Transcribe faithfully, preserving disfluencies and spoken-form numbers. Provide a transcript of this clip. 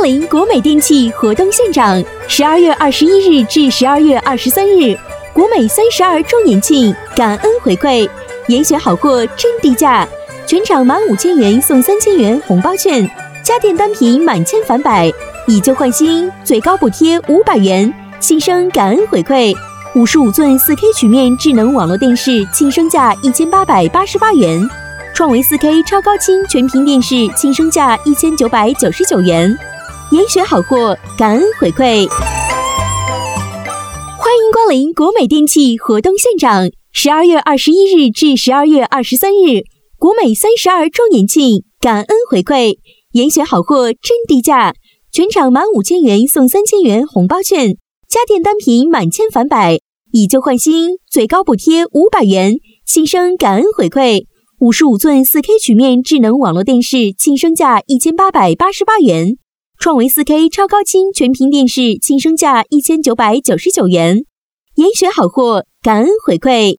临国美电器活动现场，十二月二十一日至十二月二十三日，国美三十二周年庆感恩回馈，严选好货真低价，全场满五千元送三千元红包券，家电单品满千返百，以旧换新，最高补贴五百元，新生感恩回馈。五十五寸 四 K 曲面智能网络电视轻升价一千八百八十八元，创维 四 K 超高清全屏电视轻升价一千九百九十九元，严选好货，感恩回馈。欢迎光临国美电器活动现场，十二月二十一日至十二月二十三日，国美三十二周年庆感恩回馈，严选好货真低价，全场满五千元送三千元红包券，家电单品满千返百，以旧换新，最高补贴五百元，新生感恩回馈。五十五寸 四 K 曲面智能网络电视轻升价一千八百八十八元，创维 四 K 超高清全屏电视轻升价一千九百九十九元，严选好货，感恩回馈。